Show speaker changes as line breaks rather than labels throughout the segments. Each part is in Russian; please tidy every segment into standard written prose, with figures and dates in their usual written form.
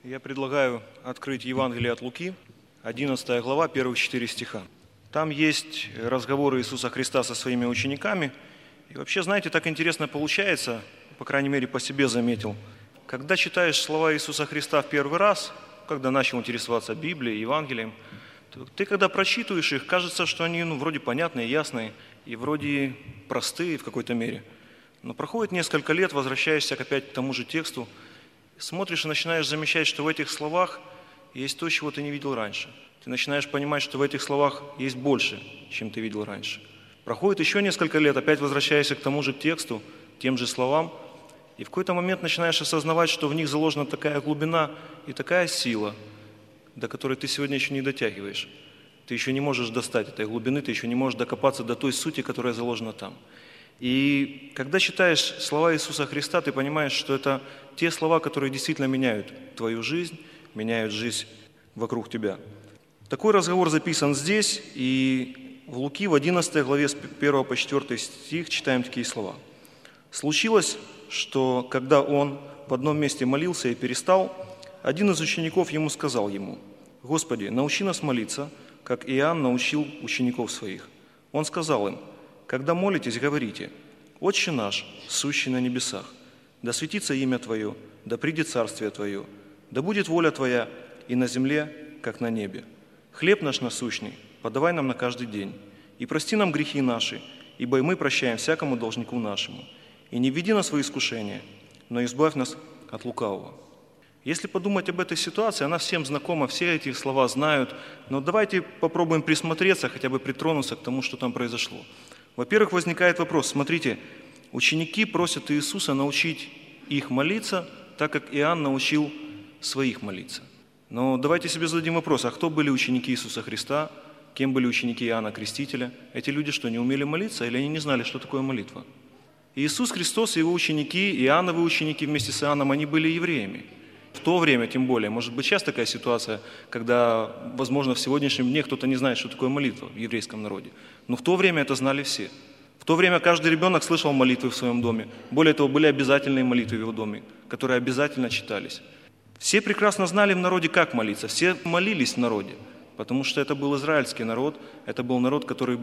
Я предлагаю открыть Евангелие от Луки, 11 глава, первых 4 стиха. Там есть разговоры Иисуса Христа со своими учениками. И вообще, знаете, так интересно получается, по крайней мере, по себе заметил. Когда читаешь слова Иисуса Христа в первый раз, когда начал интересоваться Библией, Евангелием, то ты, когда прочитываешь их, кажется, что они вроде понятные, ясные и вроде простые в какой-то мере. Но проходит несколько лет, возвращаешься опять к тому же тексту, смотришь и начинаешь замечать, что в этих словах есть то, чего ты не видел раньше. Ты начинаешь понимать, что в этих словах есть больше, чем ты видел раньше. Проходит еще несколько лет, опять возвращаешься к тому же тексту, тем же словам, и в какой-то момент начинаешь осознавать, что в них заложена такая глубина и такая сила, до которой ты сегодня еще не дотягиваешь. Ты еще не можешь достать этой глубины, ты еще не можешь докопаться до той сути, которая заложена там. И когда читаешь слова Иисуса Христа, ты понимаешь, что это те слова, которые действительно меняют твою жизнь, меняют жизнь вокруг тебя. Такой разговор записан здесь, и в Луки в 11 главе с 1 по 4 стих читаем такие слова. «Случилось, что, когда он в одном месте молился и перестал, один из учеников ему сказал ему: „Господи, научи нас молиться, как Иоанн научил учеников своих“. Он сказал им: „Когда молитесь, говорите: „Отче наш, сущий на небесах, да светится имя Твое, да придет царствие Твое, да будет воля Твоя и на земле, как на небе. Хлеб наш насущный подавай нам на каждый день, и прости нам грехи наши, ибо и мы прощаем всякому должнику нашему. И не введи нас в искушение, но избавь нас от лукавого“». Если подумать об этой ситуации, она всем знакома, все эти слова знают, но давайте попробуем присмотреться, хотя бы притронуться к тому, что там произошло. Во-первых, возникает вопрос, смотрите, ученики просят Иисуса научить их молиться, так как Иоанн научил своих молиться. Но давайте себе зададим вопрос, а кто были ученики Иисуса Христа, кем были ученики Иоанна Крестителя? Эти люди что, не умели молиться или они не знали, что такое молитва? Иисус Христос и его ученики, Иоанновы ученики вместе с Иоанном, они были евреями. В то время, тем более, может быть, сейчас такая ситуация, когда, возможно, в сегодняшнем дне кто-то не знает, что такое молитва в еврейском народе. Но в то время это знали все. В то время каждый ребенок слышал молитвы в своем доме. Более того, были обязательные молитвы в его доме, которые обязательно читались. Все прекрасно знали в народе, как молиться. Все молились в народе, потому что это был израильский народ, это был народ, который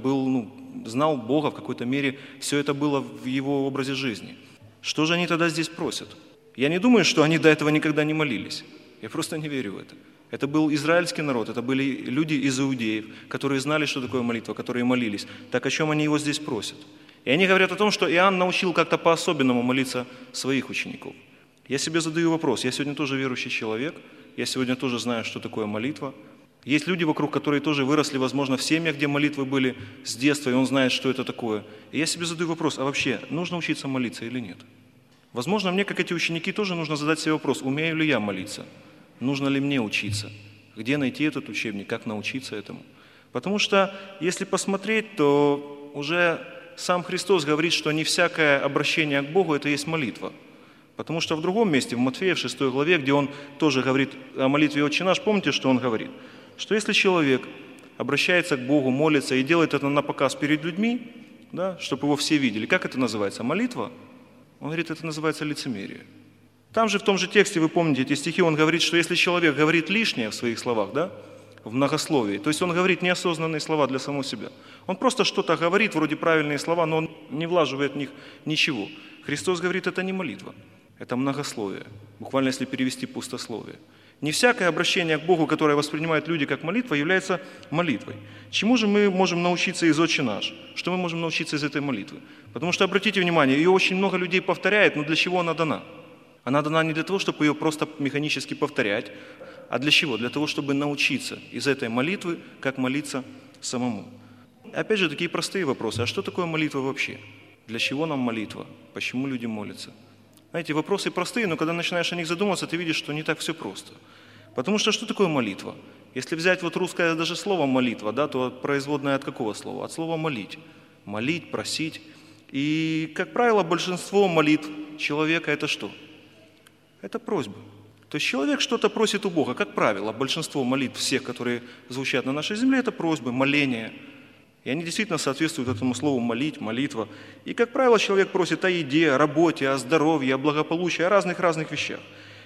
знал Бога в какой-то мере, все это было в его образе жизни. Что же они тогда здесь просят? Я не думаю, что они до этого никогда не молились. Я просто не верю в это. Это был израильский народ, это были люди из иудеев, которые знали, что такое молитва, которые молились. Так о чем они его здесь просят? И они говорят о том, что Иоанн научил как-то по-особенному молиться своих учеников. Я себе задаю вопрос. Я сегодня тоже верующий человек, я сегодня тоже знаю, что такое молитва. Есть люди вокруг, которые тоже выросли, возможно, в семьях, где молитвы были с детства, и он знает, что это такое. И я себе задаю вопрос, а вообще нужно учиться молиться или нет? Возможно, мне, как эти ученики, тоже нужно задать себе вопрос, умею ли я молиться? Нужно ли мне учиться? Где найти этот учебник? Как научиться этому? Потому что, если посмотреть, то уже сам Христос говорит, что не всякое обращение к Богу – это есть молитва. Потому что в другом месте, в Матфея, в 6 главе, где он тоже говорит о молитве «Отче наш», помните, что он говорит? Что если человек обращается к Богу, молится и делает это на показ перед людьми, да, чтобы его все видели, как это называется? Молитва? Он говорит, это называется лицемерие. Там же, в том же тексте, вы помните эти стихи, он говорит, что если человек говорит лишнее в своих словах, да, в многословии, то есть он говорит неосознанные слова для самого себя. Он просто что-то говорит, вроде правильные слова, но он не влаживает в них ничего. Христос говорит, это не молитва, это многословие, буквально если перевести пустословие. Не всякое обращение к Богу, которое воспринимают люди как молитва, является молитвой. Чему же мы можем научиться из «Отче наш»? Что мы можем научиться из этой молитвы? Потому что, обратите внимание, ее очень много людей повторяет, но для чего она дана? Она дана не для того, чтобы ее просто механически повторять, а для чего? Для того, чтобы научиться из этой молитвы, как молиться самому. Опять же, такие простые вопросы. А что такое молитва вообще? Для чего нам молитва? Почему люди молятся? Знаете, вопросы простые, но когда начинаешь о них задумываться, ты видишь, что не так все просто. Потому что такое молитва? Если взять русское даже слово «молитва», да, то производное от какого слова? От слова «молить». Молить, просить. И, как правило, большинство молитв человека – это что? Это просьба. То есть человек что-то просит у Бога. Как правило, большинство молитв всех, которые звучат на нашей земле, это просьбы, моления. И они действительно соответствуют этому слову «молить», «молитва». И, как правило, человек просит о еде, о работе, о здоровье, о благополучии, о разных вещах.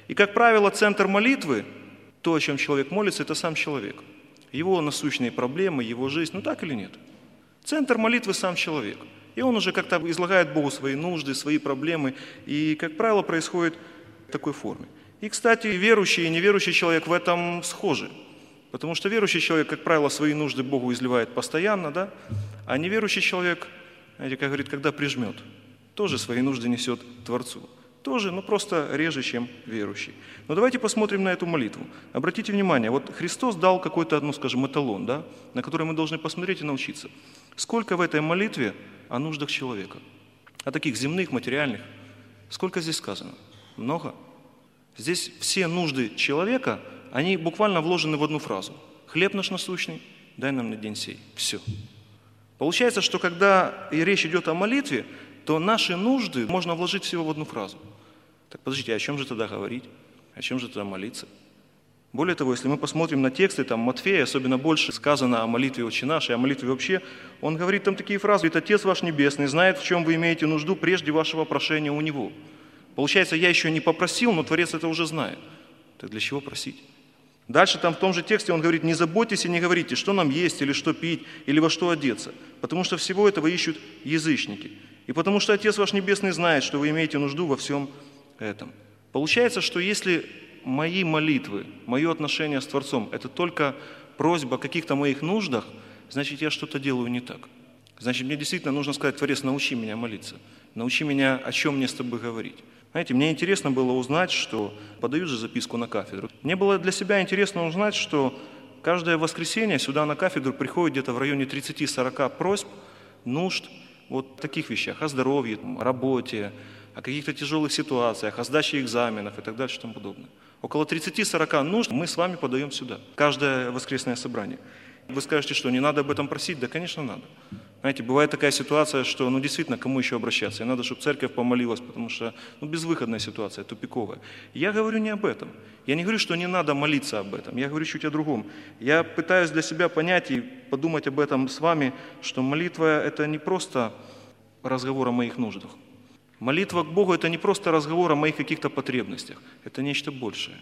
И, как правило, центр молитвы, то, о чем человек молится, это сам человек. Его насущные проблемы, его жизнь, ну так или нет? Центр молитвы сам человек. И он уже как-то излагает Богу свои нужды, свои проблемы. И, как правило, происходит в такой форме. И, кстати, верующий и неверующий человек в этом схожи. Потому что верующий человек, как правило, свои нужды Богу изливает постоянно, да? А неверующий человек, знаете, как говорит, когда прижмет, тоже свои нужды несет Творцу. Тоже, но просто реже, чем верующий. Но давайте посмотрим на эту молитву. Обратите внимание, вот Христос дал какой-то, ну скажем, эталон, да, на который мы должны посмотреть и научиться. Сколько в этой молитве о нуждах человека? О таких земных, материальных. Сколько здесь сказано? Много. Здесь все нужды человека, они буквально вложены в одну фразу. «Хлеб наш насущный, дай нам на день сей». Все. Получается, что когда речь идет о молитве, то наши нужды можно вложить всего в одну фразу. Так подождите, о чем же тогда говорить? О чем же тогда молиться? Более того, если мы посмотрим на тексты, там Матфея, особенно больше сказано о молитве «Отче наш» и о молитве вообще, он говорит там такие фразы, говорит, «Отец ваш Небесный знает, в чем вы имеете нужду прежде вашего прошения у Него». Получается, я еще не попросил, но Творец это уже знает. Так для чего просить? Дальше там в том же тексте он говорит, не заботьтесь и не говорите, что нам есть, или что пить, или во что одеться, потому что всего этого ищут язычники. И потому что Отец ваш Небесный знает, что вы имеете нужду во всем этом. Получается, что если мои молитвы, мое отношение с Творцом, это только просьба о каких-то моих нуждах, значит, я что-то делаю не так. Значит, мне действительно нужно сказать, Творец, научи меня молиться, научи меня, о чем мне с тобой говорить. Знаете, мне интересно было узнать, что подают же записку на кафедру. Мне было для себя интересно узнать, что каждое воскресенье сюда на кафедру приходит где-то в районе 30-40 просьб, нужд, вот таких вещах, о здоровье, о работе, о каких-то тяжелых ситуациях, о сдаче экзаменов и так дальше и тому подобное. Около 30-40 нужд мы с вами подаем сюда, каждое воскресное собрание. Вы скажете, что не надо об этом просить? Да, конечно, надо. Знаете, бывает такая ситуация, что, действительно, кому еще обращаться? И надо, чтобы церковь помолилась, потому что, безвыходная ситуация, тупиковая. Я говорю не об этом. Я не говорю, что не надо молиться об этом. Я говорю чуть о другом. Я пытаюсь для себя понять и подумать об этом с вами, что молитва – это не просто разговор о моих нуждах. Молитва к Богу – это не просто разговор о моих каких-то потребностях. Это нечто большее.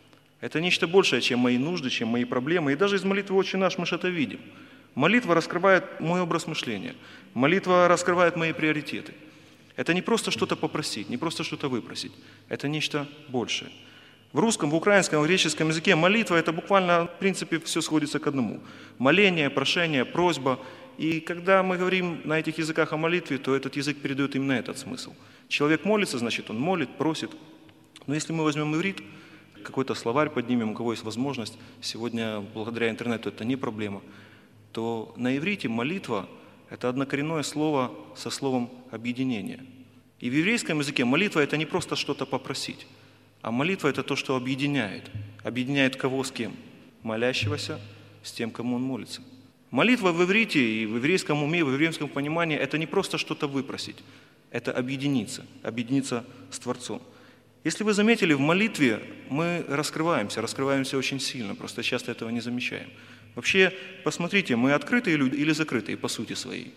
Это нечто большее, чем мои нужды, чем мои проблемы. И даже из молитвы «Отче наш» мы это видим. Молитва раскрывает мой образ мышления. Молитва раскрывает мои приоритеты. Это не просто что-то попросить, не просто что-то выпросить. Это нечто большее. В русском, в украинском, в греческом языке молитва – это буквально, в принципе, все сходится к одному. Моление, прошение, просьба. И когда мы говорим на этих языках о молитве, то этот язык передает именно этот смысл. Человек молится, значит, он молит, просит. Но если мы возьмем иврит, какой-то словарь поднимем, у кого есть возможность, сегодня благодаря интернету это не проблема, то на иврите молитва – это однокоренное слово со словом «объединение». И в еврейском языке молитва – это не просто что-то попросить, а молитва – это то, что объединяет. Объединяет кого с кем? Молящегося с тем, кому он молится. Молитва в иврите и в еврейском уме, в еврейском понимании – это не просто что-то выпросить, это объединиться с Творцом. Если вы заметили, в молитве мы раскрываемся очень сильно, просто часто этого не замечаем. Вообще, посмотрите, мы открытые люди или закрытые по сути своей?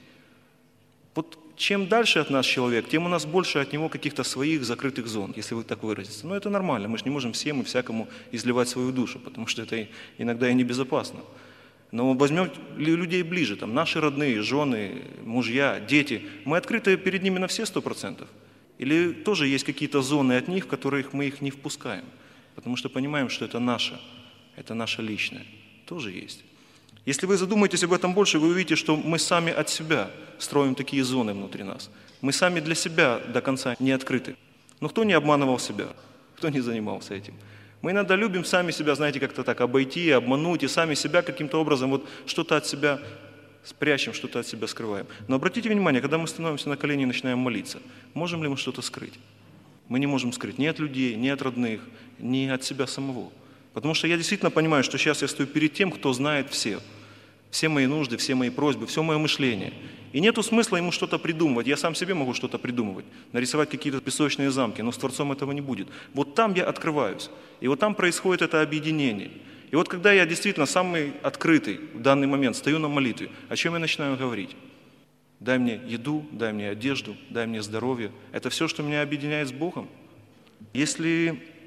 Вот чем дальше от нас человек, тем у нас больше от него каких-то своих закрытых зон, если вы так выразитесь. Но это нормально, мы же не можем всем и всякому изливать свою душу, потому что это иногда и небезопасно. Но возьмем людей ближе, там, наши родные, жены, мужья, дети, мы открыты перед ними на все 100%? Или тоже есть какие-то зоны от них, в которых мы их не впускаем, потому что понимаем, что это наше личное. Тоже есть. Если вы задумаетесь об этом больше, вы увидите, что мы сами от себя строим такие зоны внутри нас. Мы сами для себя до конца не открыты. Но кто не обманывал себя? Кто не занимался этим? Мы иногда любим сами себя, знаете, как-то так обойти, обмануть, и сами себя каким-то образом вот что-то от себя спрячем, что-то от себя скрываем. Но обратите внимание, когда мы становимся на колени и начинаем молиться, можем ли мы что-то скрыть? Мы не можем скрыть ни от людей, ни от родных, ни от себя самого. Потому что я действительно понимаю, что сейчас я стою перед тем, кто знает все мои нужды, все мои просьбы, все мое мышление. И нету смысла ему что-то придумывать. Я сам себе могу что-то придумывать, нарисовать какие-то песочные замки, но с Творцом этого не будет. Вот там я открываюсь, и вот там происходит это объединение. И вот когда я действительно самый открытый в данный момент, стою на молитве, о чем я начинаю говорить? Дай мне еду, дай мне одежду, дай мне здоровье. Это все, что меня объединяет с Богом. Если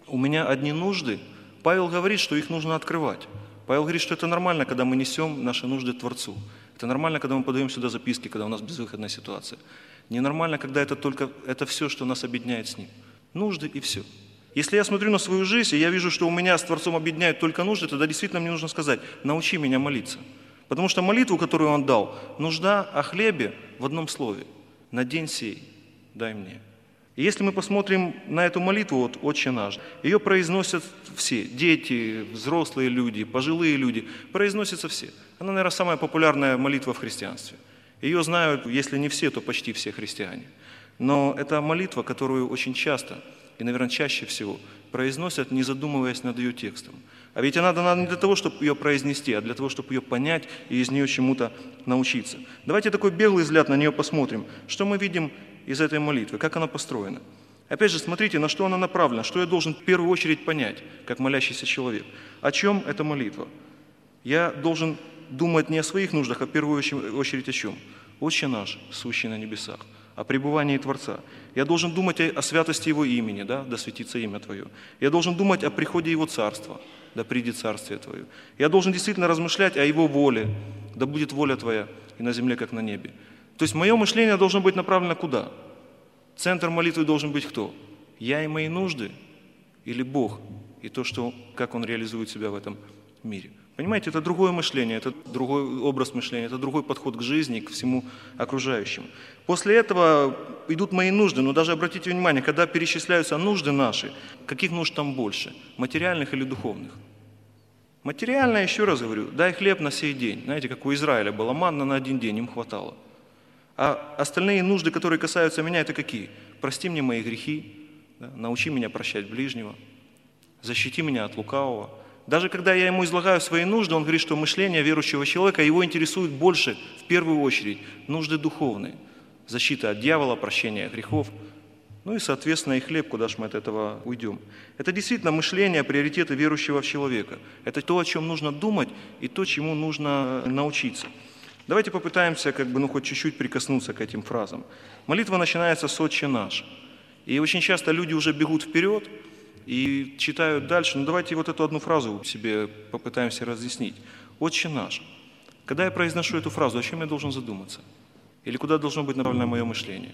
у меня одни нужды. Павел говорит, что их нужно открывать. Павел говорит, что это нормально, когда мы несем наши нужды Творцу. Это нормально, когда мы подаем сюда записки, когда у нас безвыходная ситуация. Ненормально, когда это все, что нас объединяет с Ним. Нужды и все. Если я смотрю на свою жизнь, и я вижу, что у меня с Творцом объединяют только нужды, тогда действительно мне нужно сказать: научи меня молиться. Потому что молитву, которую Он дал, нужда о хлебе в одном слове. На день сей дай мне. И если мы посмотрим на эту молитву, вот «Отче наш», ее произносят все, дети, взрослые люди, пожилые люди, произносятся все. Она, наверное, самая популярная молитва в христианстве. Ее знают, если не все, то почти все христиане. Но это молитва, которую очень часто, и, наверное, чаще всего, произносят, не задумываясь над ее текстом. А ведь она дана не для того, чтобы ее произнести, а для того, чтобы ее понять и из нее чему-то научиться. Давайте такой беглый взгляд на нее посмотрим. Что мы видим из этой молитвы, как она построена? Опять же, смотрите, на что она направлена, что я должен в первую очередь понять, как молящийся человек. О чем эта молитва? Я должен думать не о своих нуждах, а в первую очередь о чем? «Отче наш, сущий на небесах», о пребывании Творца. Я должен думать о святости Его имени, да светится имя Твое. Я должен думать о приходе Его Царства, да придет Царствие Твое. Я должен действительно размышлять о Его воле, да будет воля Твоя и на земле, как на небе. То есть мое мышление должно быть направлено куда? Центр молитвы должен быть кто? Я и мои нужды или Бог и то, как Он реализует себя в этом мире? Понимаете, это другое мышление, это другой образ мышления, это другой подход к жизни, к всему окружающему. После этого идут мои нужды, но даже обратите внимание, когда перечисляются нужды наши, каких нужд там больше, материальных или духовных? Материально, еще раз говорю, дай хлеб на сей день. Знаете, как у Израиля была манна на один день, им хватало. А остальные нужды, которые касаются меня, это какие? Прости мне мои грехи, да, научи меня прощать ближнего, защити меня от лукавого. Даже когда я ему излагаю свои нужды, он говорит, что мышление верующего человека, его интересует больше, в первую очередь, нужды духовные. Защита от дьявола, прощение грехов. Ну и, соответственно, и хлеб, куда же мы от этого уйдем. Это действительно мышление, приоритеты верующего в человека. Это то, о чем нужно думать, и то, чему нужно научиться. Давайте попытаемся, хоть чуть-чуть прикоснуться к этим фразам. Молитва начинается с «Отче наш». И очень часто люди уже бегут вперед и читают дальше. Давайте вот эту одну фразу себе попытаемся разъяснить. «Отче наш». Когда я произношу эту фразу, о чем я должен задуматься? Или куда должно быть направлено мое мышление?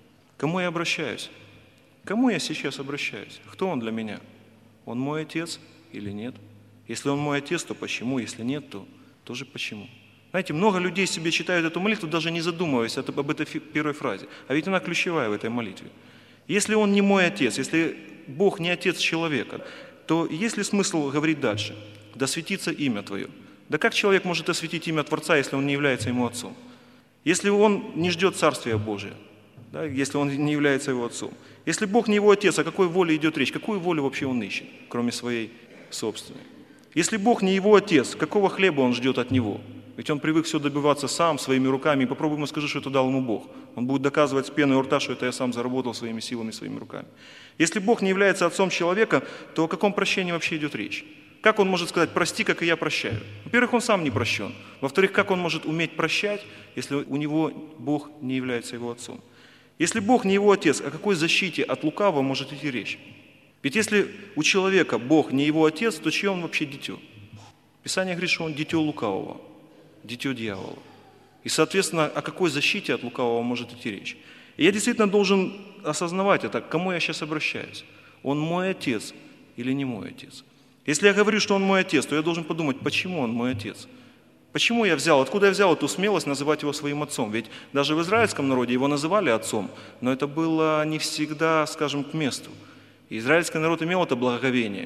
К кому я обращаюсь? К кому я сейчас обращаюсь? Кто Он для меня? Он мой Отец или нет? Если Он мой Отец, то почему? Если нет, то тоже почему? Знаете, много людей себе читают эту молитву, даже не задумываясь об этой первой фразе. А ведь она ключевая в этой молитве. Если Он не мой Отец, если Бог не Отец человека, то есть ли смысл говорить дальше? «Да светится имя Твое». Да как человек может осветить имя Творца, если он не является Ему Отцом? Если он не ждет Царствия Божия, да, если он не является Его Отцом. Если Бог не Его Отец, о какой воле идет речь? Какую волю вообще Он ищет, кроме своей собственной? Если Бог не Его Отец, какого хлеба Он ждет от Него? Ведь он привык все добиваться сам, своими руками. И попробуй ему скажи, что это дал ему Бог. Он будет доказывать с пеной у рта, что это я сам заработал своими силами, своими руками. Если Бог не является отцом человека, то о каком прощении вообще идет речь? Как он может сказать «прости, как и я прощаю»? Во-первых, он сам не прощен. Во-вторых, как он может уметь прощать, если у него Бог не является его отцом? Если Бог не его отец, о какой защите от лукавого может идти речь? Ведь если у человека Бог не его отец, то чье он вообще дитё? Писание говорит, что он дитё лукавого. Дитё дьявола. И, соответственно, о какой защите от лукавого может идти речь? И я действительно должен осознавать это, к кому я сейчас обращаюсь. Он мой Отец или не мой Отец? Если я говорю, что Он мой Отец, то я должен подумать, почему Он мой Отец? Почему я взял, откуда я взял эту смелость называть Его своим Отцом? Ведь даже в израильском народе Его называли Отцом, но это было не всегда, скажем, к месту. И израильский народ имел это благоговение.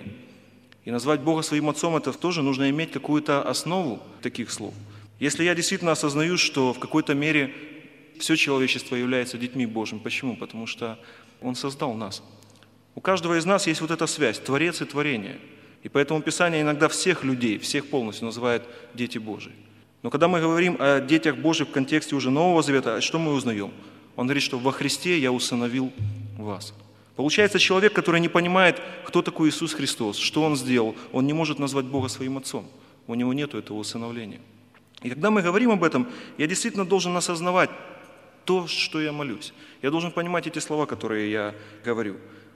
И назвать Бога своим Отцом, это тоже нужно иметь какую-то основу таких слов. Если я действительно осознаю, что в какой-то мере все человечество является детьми Божьими. Почему? Потому что Он создал нас. У каждого из нас есть вот эта связь, Творец и творение. И поэтому Писание иногда всех людей, всех полностью называет дети Божии. Но когда мы говорим о детях Божьих в контексте уже Нового Завета, что мы узнаем? Он говорит, что во Христе я усыновил вас. Получается, человек, который не понимает, кто такой Иисус Христос, что Он сделал, он не может назвать Бога своим Отцом. У него нет этого усыновления. И когда мы говорим об этом, я действительно должен осознавать то, что я молюсь. Я должен понимать эти слова, которые я говорю.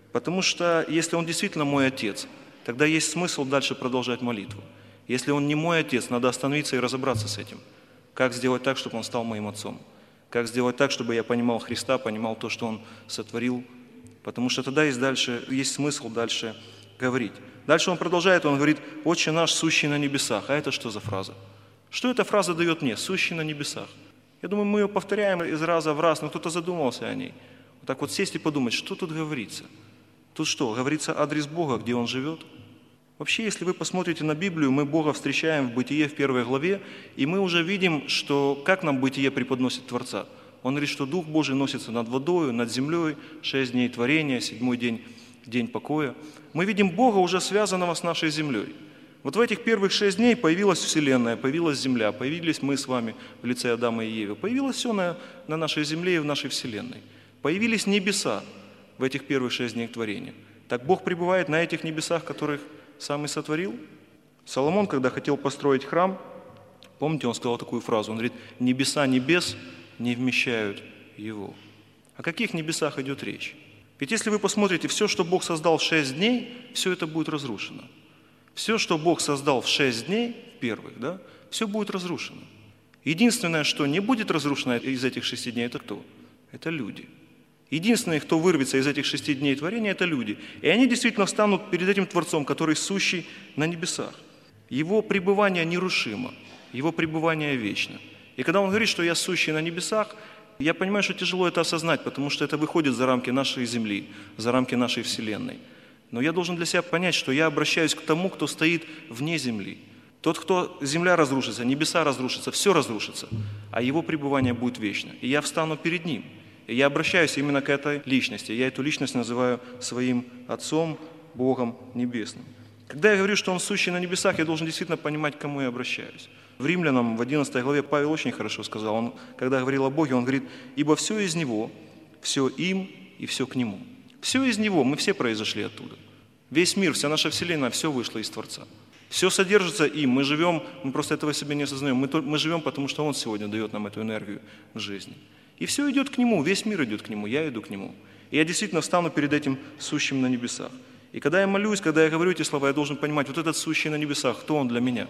Потому что если Он действительно мой Отец, тогда есть смысл дальше продолжать молитву. Если Он не мой Отец, надо остановиться и разобраться с этим. Как сделать так, чтобы Он стал моим Отцом? Как сделать так, чтобы я понимал Христа, понимал то, что Он сотворил? Потому что тогда есть смысл дальше говорить. Дальше Он продолжает, Он говорит: «Отче наш, сущий на небесах». А это что за фраза? Что эта фраза дает мне? «Сущий на небесах». Я думаю, мы ее повторяем из раза в раз, но кто-то задумался о ней. Вот так вот сесть и подумать, что тут говорится? Тут что, говорится адрес Бога, где Он живет? Вообще, если вы посмотрите на Библию, мы Бога встречаем в Бытие в 1 главе, и мы уже видим, что как нам Бытие преподносит Творца. Он говорит, что Дух Божий носится над водою, над землей, 6 дней творения, 7-й день – день покоя. Мы видим Бога, уже связанного с нашей землей. Вот в этих первых 6 дней появилась Вселенная, появилась Земля, появились мы с вами в лице Адама и Евы. Появилось все на нашей земле и в нашей Вселенной. Появились небеса в этих первых 6 дней творения. Так Бог пребывает на этих небесах, которых Сам и сотворил. Соломон, когда хотел построить храм, помните, он сказал такую фразу, он говорит: «Небеса небес не вмещают его». О каких небесах идет речь? Ведь если вы посмотрите, все, что Бог создал в 6 дней, все это будет разрушено. Все, что Бог создал в 6 дней, первых, да, все будет разрушено. Единственное, что не будет разрушено из этих 6 дней, это кто? Это люди. Единственные, кто вырвется из этих 6 дней творения, это люди. И они действительно встанут перед этим Творцом, который сущий на небесах. Его пребывание нерушимо, его пребывание вечно. И когда он говорит, что я сущий на небесах, я понимаю, что тяжело это осознать, потому что это выходит за рамки нашей земли, за рамки нашей Вселенной. Но я должен для себя понять, что я обращаюсь к тому, кто стоит вне земли. Тот, кто земля разрушится, небеса разрушатся, все разрушится, а его пребывание будет вечно. И я встану перед ним. И я обращаюсь именно к этой личности. Я эту личность называю своим Отцом, Богом Небесным. Когда я говорю, что Он сущий на небесах, я должен действительно понимать, к кому я обращаюсь. В Римлянам в 11 главе Павел очень хорошо сказал, он, когда говорил о Боге, он говорит: «Ибо все из Него, все им и все к Нему». Все из Него, мы все произошли оттуда. Весь мир, вся наша Вселенная, все вышло из Творца. Все содержится им, мы живем, мы просто этого себе не осознаем. Мы живем, потому что Он сегодня дает нам эту энергию жизни. И все идет к Нему, весь мир идет к Нему, я иду к Нему. И я действительно встану перед этим сущим на небесах. И когда я молюсь, когда я говорю эти слова, я должен понимать, вот этот сущий на небесах, кто Он для меня?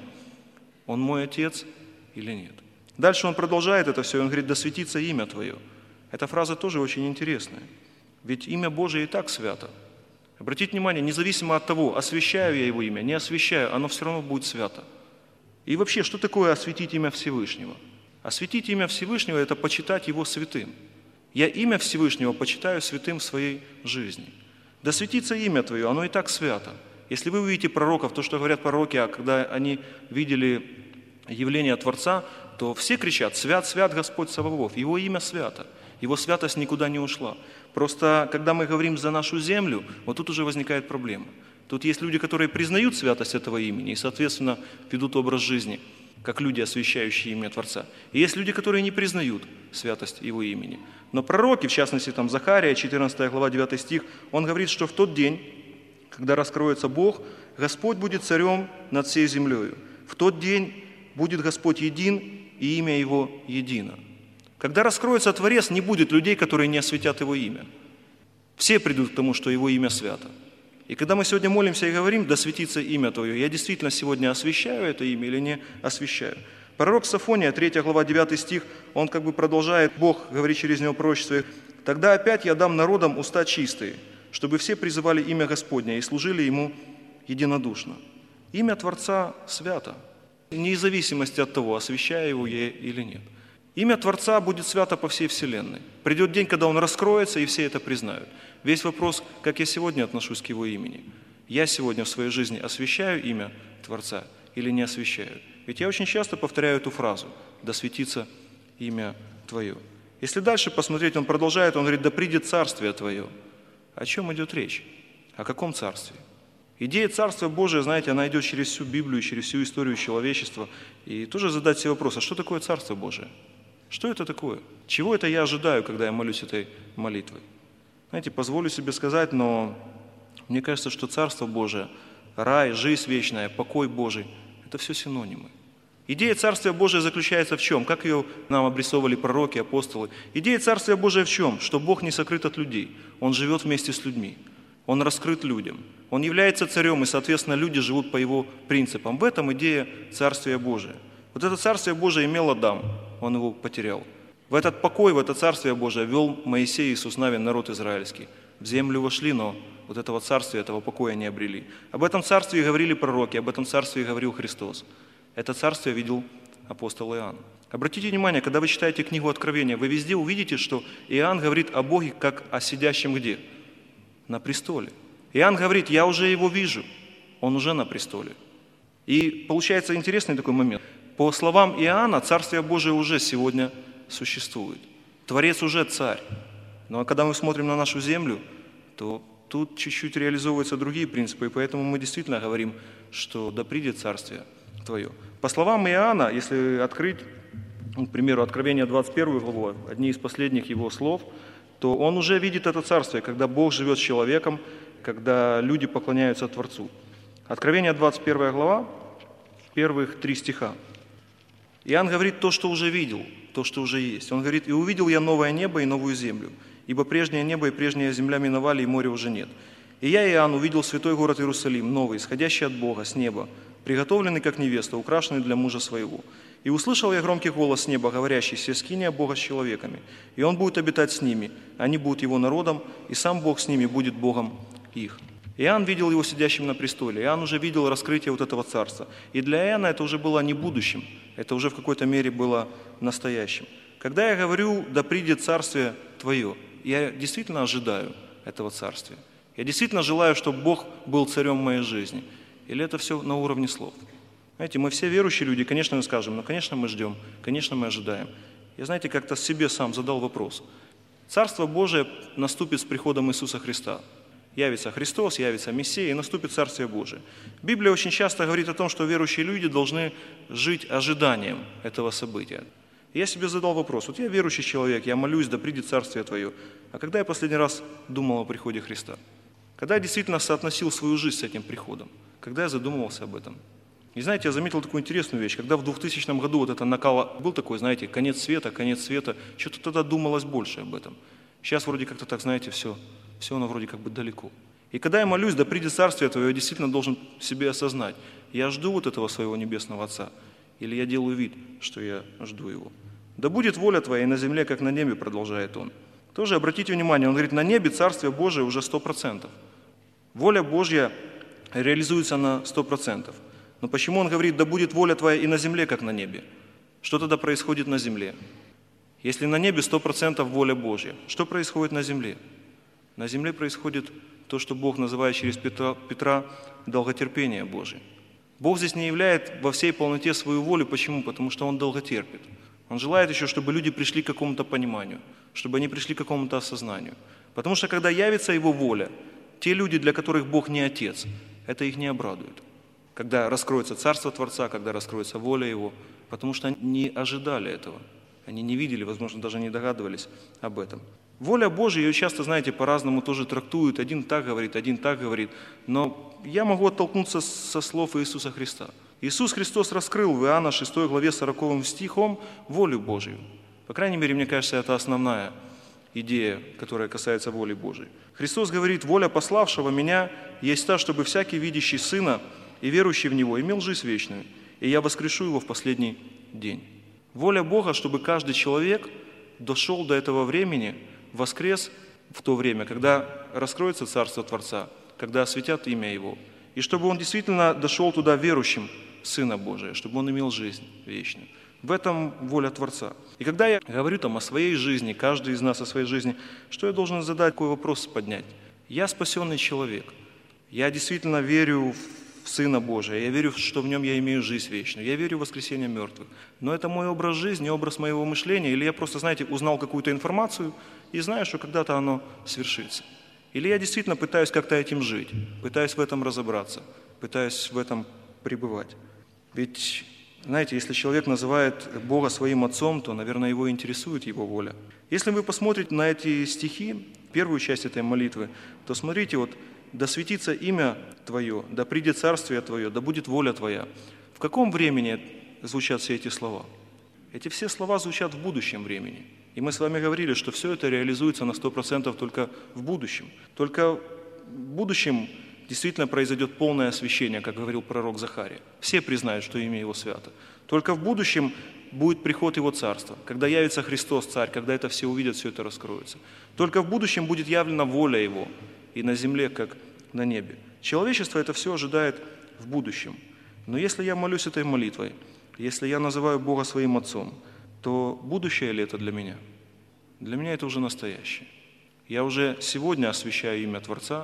Он мой Отец или нет? Дальше Он продолжает это все, Он говорит: «Да светится имя Твое». Эта фраза тоже очень интересная. Ведь имя Божие и так свято. Обратите внимание, независимо от того, освящаю я Его имя, не освящаю, оно все равно будет свято. И вообще, что такое осветить имя Всевышнего? Осветить имя Всевышнего – это почитать Его святым. Я имя Всевышнего почитаю святым в своей жизни. Да светится имя Твое, оно и так свято. Если вы увидите пророков, то, что говорят пророки, а когда они видели явление Творца, то все кричат: «Свят, свят Господь Саваоф». Его имя свято, Его святость никуда не ушла. Просто, когда мы говорим за нашу землю, вот тут уже возникает проблема. Тут есть люди, которые признают святость этого имени и, соответственно, ведут образ жизни, как люди, освящающие имя Творца. И есть люди, которые не признают святость Его имени. Но пророки, в частности, там Захария, 14 глава, 9 стих, он говорит, что в тот день, когда раскроется Бог, Господь будет царем над всей землею. В тот день будет Господь един, и имя Его едино. Когда раскроется Творец, не будет людей, которые не осветят Его имя. Все придут к тому, что Его имя свято. И когда мы сегодня молимся и говорим: «Да светится имя Твое», я действительно сегодня освящаю это имя или не освящаю? Пророк Софония, 3 глава, 9 стих, он как бы продолжает, Бог говорит через него пророчество: «Тогда опять я дам народам уста чистые, чтобы все призывали имя Господне и служили Ему единодушно». Имя Творца свято, вне зависимости от того, освящаю его я или нет. Имя Творца будет свято по всей Вселенной. Придет день, когда Он раскроется, и все это признают. Весь вопрос, как я сегодня отношусь к Его имени. Я сегодня в своей жизни освящаю имя Творца или не освящаю? Ведь я очень часто повторяю эту фразу: «Да светится имя Твое». Если дальше посмотреть, он продолжает, он говорит: «Да придет Царствие Твое». О чем идет речь? О каком царстве? Идея Царства Божия, знаете, она идет через всю Библию, через всю историю человечества. И тоже задать себе вопрос: а что такое Царство Божие? Что это такое? Чего это я ожидаю, когда я молюсь этой молитвой? Знаете, позволю себе сказать, но мне кажется, что Царство Божие, рай, жизнь вечная, покой Божий – это все синонимы. Идея Царствия Божия заключается в чем? Как ее нам обрисовывали пророки, апостолы? Идея Царствия Божия в чем? Что Бог не сокрыт от людей, Он живет вместе с людьми. Он раскрыт людям. Он является царем, и, соответственно, люди живут по его принципам. В этом идея Царствия Божия. Вот это Царствие Божие имел Адам, он его потерял. В этот покой, в это Царствие Божие вел Моисей и Иисус Навин народ израильский. В землю вошли, но вот этого царствия, этого покоя не обрели. Об этом царстве говорили пророки, об этом царстве говорил Христос. Это царствие видел апостол Иоанн. Обратите внимание, когда вы читаете книгу Откровения, вы везде увидите, что Иоанн говорит о Боге как о сидящем где? На престоле. Иоанн говорит, я уже его вижу, он уже на престоле. И получается интересный такой момент. По словам Иоанна, Царствие Божие уже сегодня существует. Творец уже царь. Но когда мы смотрим на нашу землю, то тут чуть-чуть реализовываются другие принципы, и поэтому мы действительно говорим, что да придет Царствие Твое. По словам Иоанна, если открыть, к примеру, Откровение 21 главу, одни из последних его слов, то он уже видит это Царствие, когда Бог живет с человеком, когда люди поклоняются Творцу. Откровение 21 глава, первых 3 стиха. Иоанн говорит то, что уже видел, то, что уже есть. Он говорит, «И увидел я новое небо и новую землю, ибо прежнее небо и прежняя земля миновали, и моря уже нет. И я, Иоанн, увидел святой город Иерусалим, новый, исходящий от Бога, с неба, приготовленный, как невеста, украшенный для мужа своего. И услышал я громкий голос с неба, говорящий, се скиния Бога с человеками, и Он будет обитать с ними, они будут Его народом, и сам Бог с ними будет Богом их». Иоанн видел его сидящим на престоле, Иоанн уже видел раскрытие вот этого царства. И для Иоанна это уже было не будущим, это уже в какой-то мере было настоящим. Когда я говорю, да придет Царствие Твое, я действительно ожидаю этого Царствия. Я действительно желаю, чтобы Бог был царем моей жизни. Или это все на уровне слов? Знаете, мы все верующие люди, конечно, мы скажем, ну, конечно, мы ждем, конечно, мы ожидаем. Я, знаете, как-то себе сам задал вопрос. Царство Божие наступит с приходом Иисуса Христа. Явится Христос, явится Мессия, и наступит Царствие Божие. Библия очень часто говорит о том, что верующие люди должны жить ожиданием этого события. И я себе задал вопрос, вот я верующий человек, я молюсь, да придет Царствие Твое. А когда я последний раз думал о приходе Христа? Когда я действительно соотносил свою жизнь с этим приходом? Когда я задумывался об этом? И знаете, я заметил такую интересную вещь. Когда в 2000 году вот это накало, был такой, знаете, конец света, что-то тогда думалось больше об этом. Сейчас вроде как-то так, знаете, все оно вроде как бы далеко. И когда я молюсь, да придет Царствие Твое, я действительно должен себе осознать, я жду вот этого своего Небесного Отца, или я делаю вид, что я жду Его. Да будет воля Твоя и на земле, как на небе, продолжает он. Тоже обратите внимание, он говорит, на небе Царствие Божие уже 100%. Воля Божья реализуется на 100%. Но почему он говорит, да будет воля Твоя и на земле, как на небе? Что тогда происходит на земле? Если на небе 100% воля Божья, что происходит на земле? На земле происходит то, что Бог называет через Петра долготерпение Божие. Бог здесь не являет во всей полноте свою волю. Почему? Потому что Он долготерпит. Он желает еще, чтобы люди пришли к какому-то пониманию, чтобы они пришли к какому-то осознанию. Потому что когда явится Его воля, те люди, для которых Бог не Отец, это их не обрадует. Когда раскроется Царство Творца, когда раскроется воля Его, потому что они не ожидали этого. Они не видели, возможно, даже не догадывались об этом. Воля Божия, ее часто, знаете, по-разному тоже трактуют. Один так говорит. Но я могу оттолкнуться со слов Иисуса Христа. Иисус Христос раскрыл в Иоанна 6 главе 40 стихом волю Божию. По крайней мере, мне кажется, это основная идея, которая касается воли Божией. Христос говорит, воля пославшего меня есть та, чтобы всякий, видящий Сына и верующий в Него, имел жизнь вечную, и я воскрешу его в последний день. Воля Бога, чтобы каждый человек дошел до этого времени, воскрес в то время, когда раскроется Царство Творца, когда осветят имя Его, и чтобы он действительно дошел туда верующим в Сына Божия, чтобы он имел жизнь вечную. В этом воля Творца. И когда я говорю там о своей жизни, каждый из нас о своей жизни, что я должен задать, какой вопрос поднять? Я спасенный человек. Я действительно верю в Сына Божия. Я верю, что в Нем я имею жизнь вечную. Я верю в воскресение мертвых. Но это мой образ жизни, образ моего мышления. Или я просто, знаете, узнал какую-то информацию и знаю, что когда-то оно свершится. Или я действительно пытаюсь как-то этим жить, пытаюсь в этом разобраться, пытаюсь в этом пребывать. Ведь, знаете, если человек называет Бога своим Отцом, то, наверное, его интересует Его воля. Если вы посмотрите на эти стихи, первую часть этой молитвы, то смотрите, вот «Да светится имя Твое, да придет Царствие Твое, да будет воля Твоя». В каком времени звучат все эти слова? Эти все слова звучат в будущем времени. И мы с вами говорили, что все это реализуется на 100% только в будущем. Только будущем действительно произойдет полное освящение, как говорил пророк Захария. Все признают, что имя Его свято. Только в будущем будет приход Его Царства. Когда явится Христос Царь, когда это все увидят, все это раскроется. Только в будущем будет явлена воля Его и на земле, как на небе. Человечество это все ожидает в будущем. Но если я молюсь этой молитвой, если я называю Бога своим Отцом, то будущее ли это для меня? Для меня это уже настоящее. Я уже сегодня освящаю имя Творца,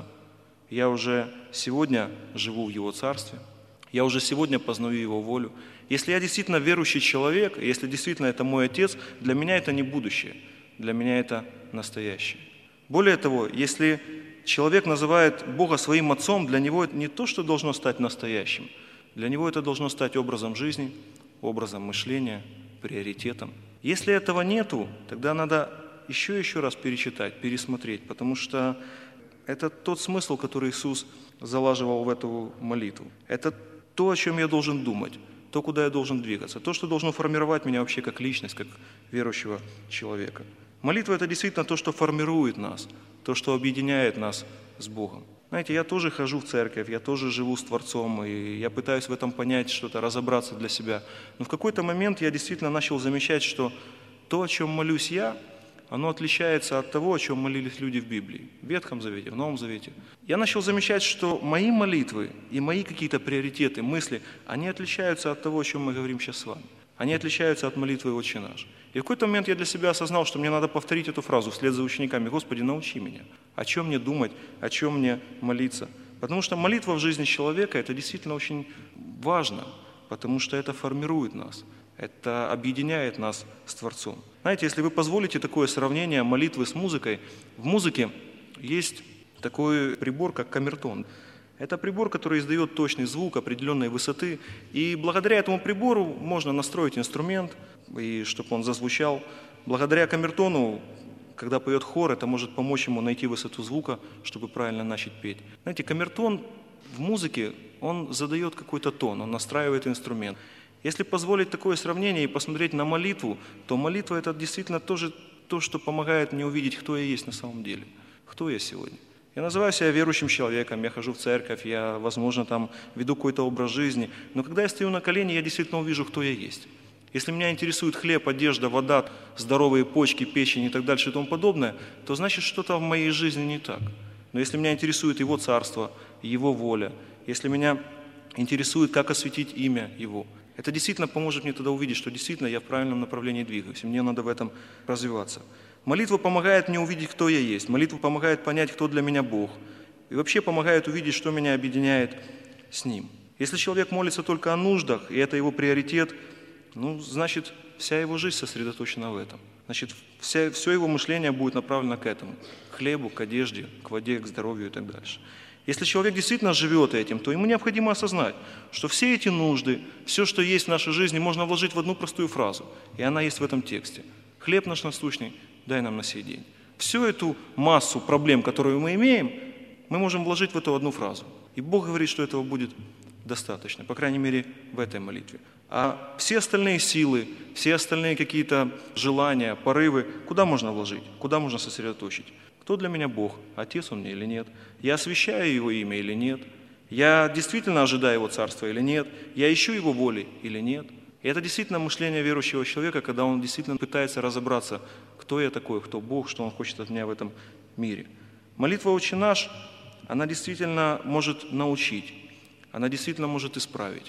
я уже сегодня живу в Его Царстве, я уже сегодня познаю Его волю. Если я действительно верующий человек, если действительно это мой Отец, для меня это не будущее, для меня это настоящее. Более того, если человек называет Бога своим Отцом, для него это не то, что должно стать настоящим, для него это должно стать образом жизни, образом мышления, приоритетом. Если этого нету, тогда надо еще раз перечитать, пересмотреть, потому что это тот смысл, который Иисус залаживал в эту молитву. Это то, о чем я должен думать, то, куда я должен двигаться, то, что должно формировать меня вообще как личность, как верующего человека. Молитва – это действительно то, что формирует нас, то, что объединяет нас с Богом. Знаете, я тоже хожу в церковь, я тоже живу с Творцом, и я пытаюсь в этом понять что-то, разобраться для себя. Но в какой-то момент я действительно начал замечать, что то, о чем молюсь я, оно отличается от того, о чем молились люди в Библии, в Ветхом Завете, в Новом Завете. Я начал замечать, что мои молитвы и мои какие-то приоритеты, мысли, они отличаются от того, о чем мы говорим сейчас с вами. Они отличаются от молитвы «Отче наш». И в какой-то момент я для себя осознал, что мне надо повторить эту фразу вслед за учениками. «Господи, научи меня, о чем мне думать, о чем мне молиться». Потому что молитва в жизни человека – это действительно очень важно, потому что это формирует нас, это объединяет нас с Творцом. Знаете, если вы позволите такое сравнение молитвы с музыкой, в музыке есть такой прибор, как камертон. Это прибор, который издает точный звук определенной высоты, и благодаря этому прибору можно настроить инструмент, и чтобы он зазвучал. Благодаря камертону, когда поет хор, это может помочь ему найти высоту звука, чтобы правильно начать петь. Знаете, камертон в музыке, он задает какой-то тон, он настраивает инструмент. Если позволить такое сравнение и посмотреть на молитву, то молитва – это действительно тоже то, что помогает мне увидеть, кто я есть на самом деле, кто я сегодня. Я называю себя верующим человеком, я хожу в церковь, я, возможно, там веду какой-то образ жизни, но когда я стою на колени, я действительно увижу, кто я есть. Если меня интересует хлеб, одежда, вода, здоровые почки, печень и так дальше и тому подобное, то значит, что-то в моей жизни не так. Но если меня интересует Его Царство, Его воля, если меня интересует, как осветить имя Его, это действительно поможет мне тогда увидеть, что действительно я в правильном направлении двигаюсь, и мне надо в этом развиваться. Молитва помогает мне увидеть, кто я есть. Молитва помогает понять, кто для меня Бог. И вообще помогает увидеть, что меня объединяет с Ним. Если человек молится только о нуждах, и это его приоритет, значит, вся его жизнь сосредоточена в этом. Значит, все его мышление будет направлено к этому. К хлебу, к одежде, к воде, к здоровью и так дальше. Если человек действительно живет этим, то ему необходимо осознать, что все эти нужды, все, что есть в нашей жизни, можно вложить в одну простую фразу. И она есть в этом тексте. «Хлеб наш насущный дай нам на сей день». Всю эту массу проблем, которую мы имеем, мы можем вложить в эту одну фразу. И Бог говорит, что этого будет достаточно, по крайней мере, в этой молитве. А все остальные силы, все остальные какие-то желания, порывы, куда можно вложить, куда можно сосредоточить? Кто для меня Бог? Отец Он мне или нет? Я освящаю Его имя или нет? Я действительно ожидаю Его Царства или нет? Я ищу Его воли или нет? И это действительно мышление верующего человека, когда он действительно пытается разобраться, кто я такой, кто Бог, что Он хочет от меня в этом мире. Молитва «Отче наш», она действительно может научить, она действительно может исправить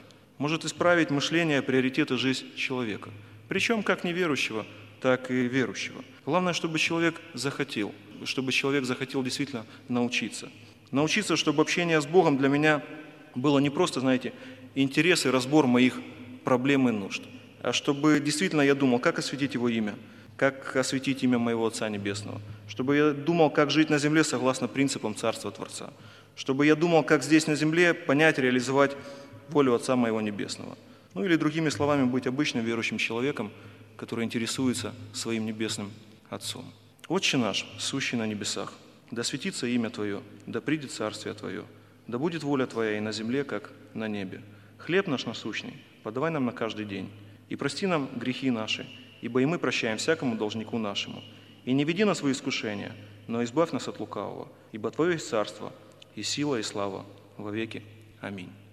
мышление, приоритеты, жизнь человека. Причем как неверующего, так и верующего. Главное, чтобы человек захотел действительно научиться. Научиться, чтобы общение с Богом для меня было не просто, знаете, интерес и разбор моих проблем и нужд, а чтобы действительно я думал, как осветить Его имя, как осветить имя моего Отца Небесного, чтобы я думал, как жить на земле согласно принципам Царства Творца, чтобы я думал, как здесь на земле понять, реализовать волю Отца моего Небесного. Или другими словами, быть обычным верующим человеком, который интересуется своим Небесным Отцом. «Отче наш, сущий на небесах, да светится имя Твое, да придет Царствие Твое, да будет воля Твоя и на земле, как на небе. Хлеб наш насущный подавай нам на каждый день, и прости нам грехи наши, ибо и мы прощаем всякому должнику нашему. И не веди нас в искушение, но избавь нас от лукавого, ибо Твое есть царство, и сила, и слава во веки. Аминь.